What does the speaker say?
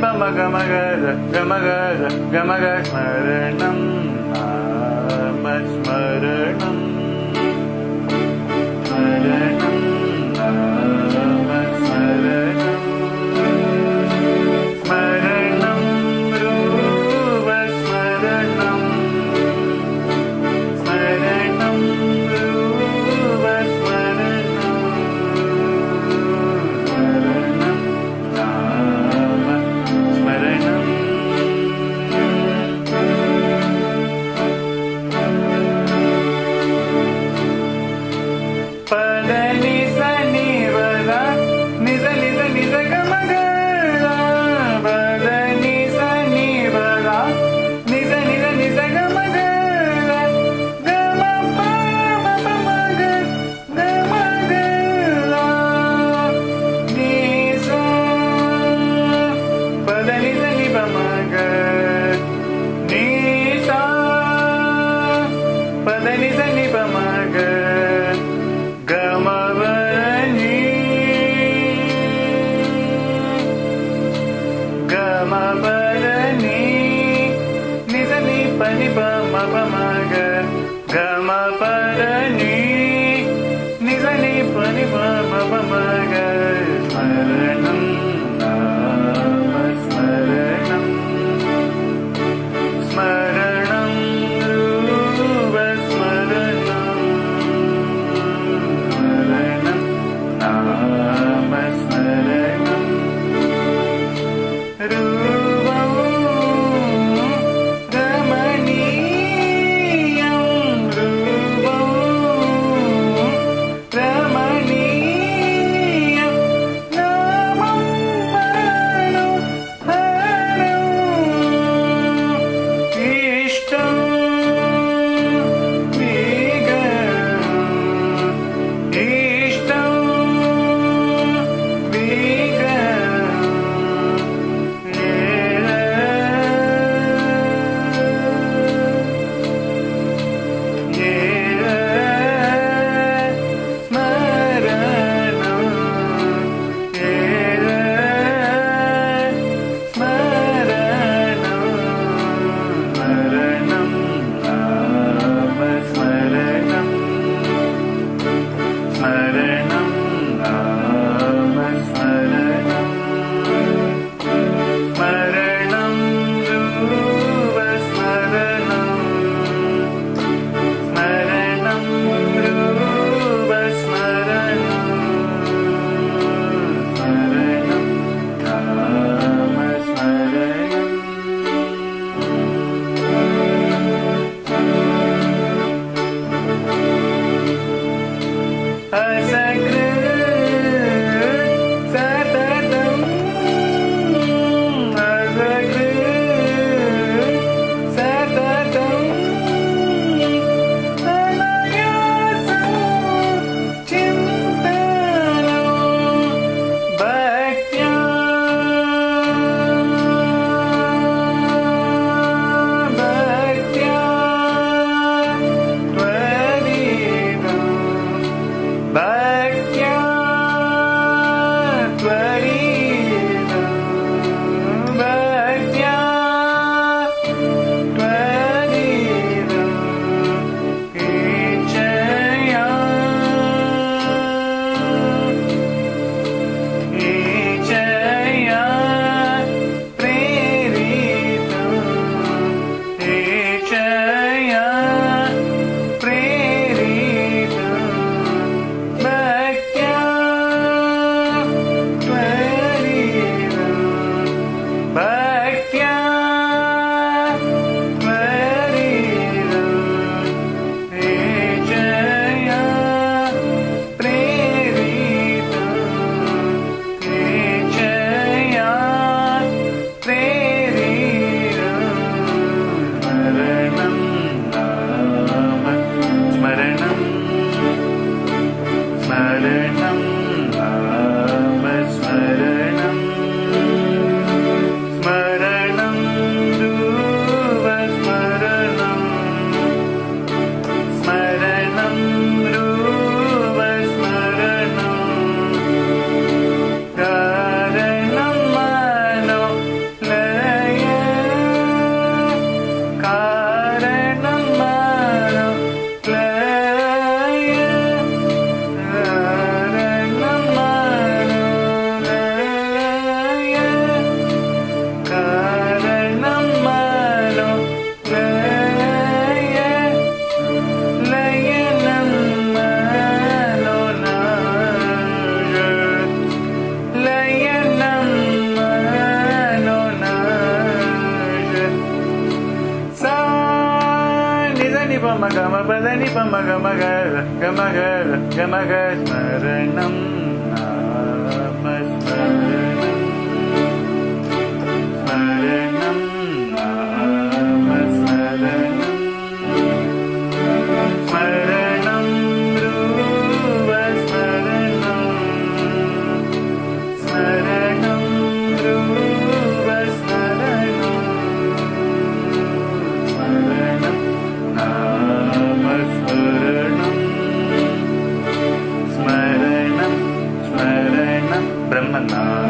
పమ గమ గర గమ గర గమ గ స్మరణం నామ స్మరణం స్మరణం నామ స్మరణం స్మరణం రూప స్మరణం స్మరణం రూప స్మరణం స్మరణం నామ స్మరణం పద నిస నివద నిజ నిజ నిజ గమ గర పద నిస నివద నిజ నిజ నిజ గమ గర గమ పమ పమ గ గమ గర నిస పద నిస ని పమ గ నిస పద నిస ని పమ గ గమ వని గమ పదని నిజ ని పని పమ పమ గ గమ పదని నిజ ని పని పమ పమ గ స్మరణం నామ స్మరణం స్మరణం రూప స్మరణం pani pa ma ga ma ga ga ma ga ga ma ga smaranam nama smaranam smaranam nama smaranam smaranam dhruva smaranam smaranam dhruva smaranam smaranam nama smaranam smaranam smaranam brahmanam